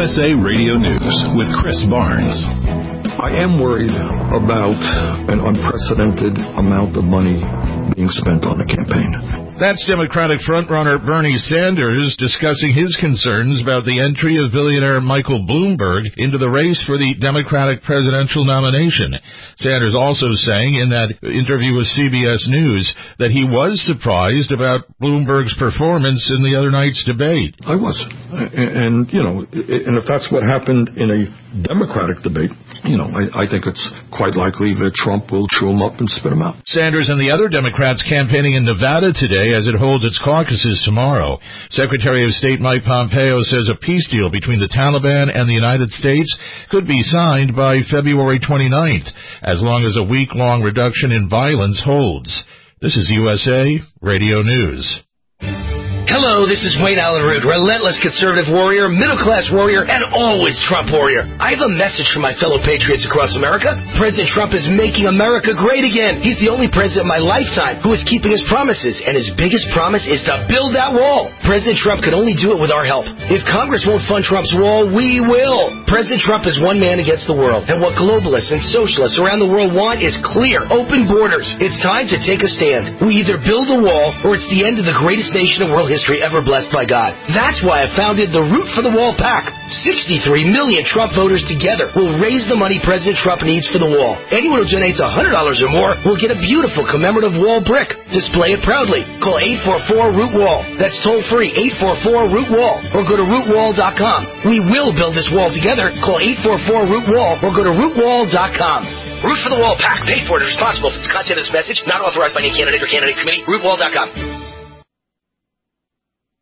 USA Radio News with Chris Barnes. I am worried about an unprecedented amount of money being spent on the campaign. That's Democratic frontrunner Bernie Sanders discussing his concerns about the entry of billionaire Michael Bloomberg into the race for the Democratic presidential nomination. Sanders also saying in that interview with CBS News that he was surprised about Bloomberg's performance in the other night's debate. I was. And if that's what happened in a Democratic debate, I think it's quite likely that Trump will chew him up and spit him out. Sanders and the other Democrats campaigning in Nevada today as it holds its caucuses tomorrow. Secretary of State Mike Pompeo says a peace deal between the Taliban and the United States could be signed by February 29th, as long as a week-long reduction in violence holds. This is USA Radio News. Hello, this is Wayne Allen Root, relentless conservative warrior, middle-class warrior, and always Trump warrior. I have a message for my fellow patriots across America. President Trump is making America great again. He's the only president in my lifetime who is keeping his promises, and his biggest promise is to build that wall. President Trump can only do it with our help. If Congress won't fund Trump's wall, we will. President Trump is one man against the world, and what globalists and socialists around the world want is clear, open borders. It's time to take a stand. We either build a wall, or it's the end of the greatest nation in world history ever blessed by God. That's why I founded the Root for the Wall PAC. 63 million Trump voters together will raise the money President Trump needs for the wall. Anyone who donates $100 or more will get a beautiful commemorative wall brick. Display it proudly. Call 844-ROOT-WALL. That's toll-free, 844-ROOT-WALL. Or go to rootwall.com. We will build this wall together. Call 844-ROOT-WALL or go to rootwall.com. Root for the Wall PAC. Paid for and responsible for the content of this message. Not authorized by any candidate or candidates committee. Rootwall.com.